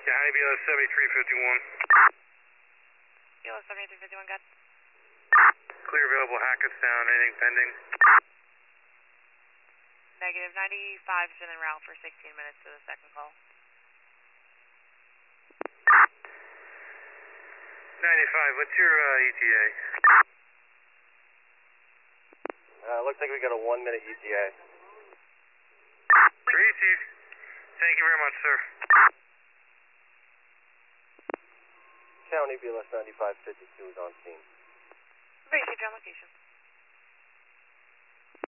Yeah, hi, BLS 7351. BLS 7351, got Clear available, Hackettstown, anything pending? negative. 95's been en route for 16 minutes to the second call. 95, what's your ETA? Looks like we got a 1 minute ETA. Received. Thank you very much, sir. County BLS 9552 is on scene. Received on location.